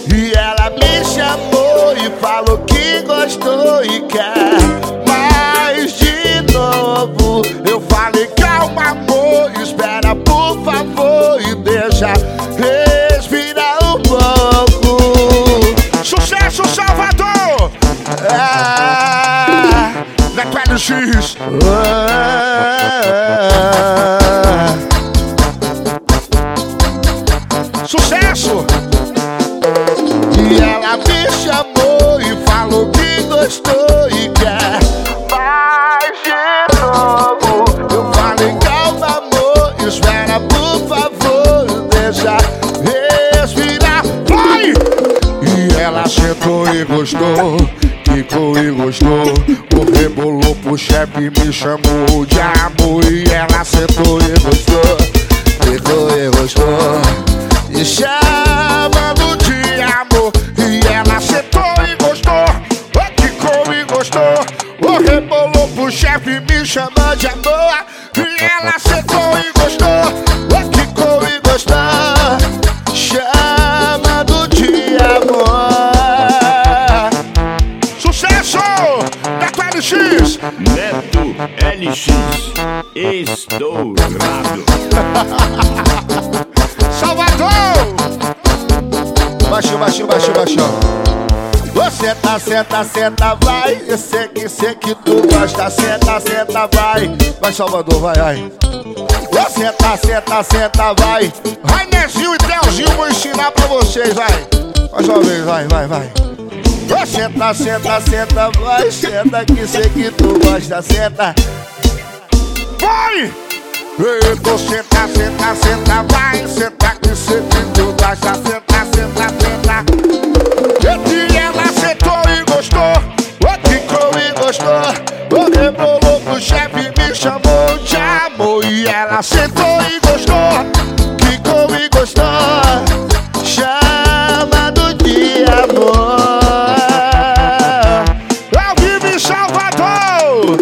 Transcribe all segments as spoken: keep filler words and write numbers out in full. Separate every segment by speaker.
Speaker 1: E ela me chamou e falou que gostou e quer mais de novo. Eu falei, calma amor, espera por favor e deixa respirar um pouco. Sucesso Salvador! Ah, Neto L X. Ah, sucesso! E ela me chamou e falou que gostou e quer mais de novo. Eu falei, calma amor, espera por favor, deixa respirar. Vai! E ela sentou e gostou, ficou e gostou. O rebolou pro chefe, me chamou de amor. E ela sentou e gostou, ficou e gostou, e chamando de amor. E ela sentou e gostou, ficou e gostou. O rebolou pro chefe, me chamou de amor. E ela sentou e gostou, ficou e gostou, chamando de amor. Sucesso! Neto L X!
Speaker 2: Neto L X, estourado.
Speaker 1: Salvador! Baixou, baixou, baixou, baixou. Você tá, senta, senta, vai. Eu sei que, sei que tu gosta. Senta, senta, vai. Vai, Salvador, vai, vai. Você tá, senta, senta, vai. Rainerzinho e Telzinho vou ensinar pra vocês, vai. Mais uma vez, vai, vai, vai. Você tá, senta, senta, vai. Senta que sei que tu gosta. Senta. Vai! Eu tô senta, senta, senta, vai. Senta que sei que tu gosta. Senta, senta, senta. E ela sentou e gostou, ficou e gostou. O rebolou pro chefe, me chamou de amor. E ela sentou e gostou, ficou e gostou, chamando de amor. Ao vivo em Salvador!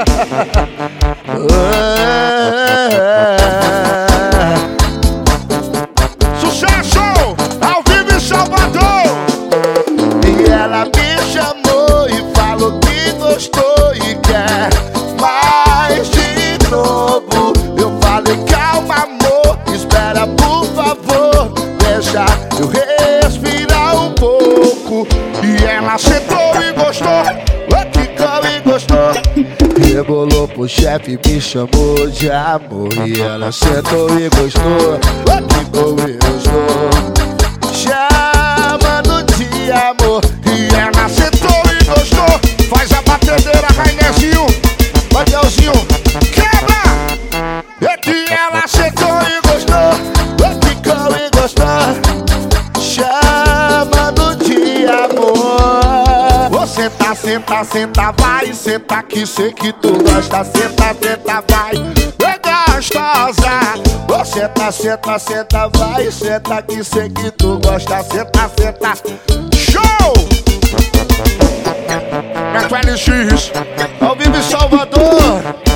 Speaker 1: Sucesso! Ao vivo em Salvador! E ela me chamou e falou que gostou e quer mais de novo. Eu falei, calma amor, espera por favor, deixa eu respirar um pouco. E ela sentou e gostou, ficou e gostou. Rebolou pro chefe, me chamou de amor. E ela sentou e gostou, ficou e gostou, chamando de amor. E ela sentou e gostou. Faz a batedeira, Rainerzinho, Mateuzinho, quebra! E ela sentou e gostou, ficou e gostou, chamando de amor. Você tá, senta, senta, vai. Senta que sei que tu gosta. Senta, senta, vai. É gostosa. Você tá, senta, senta, vai. Senta que sei que tu gosta. Senta, senta. Show! Neto L X, ao vivo em Salvador.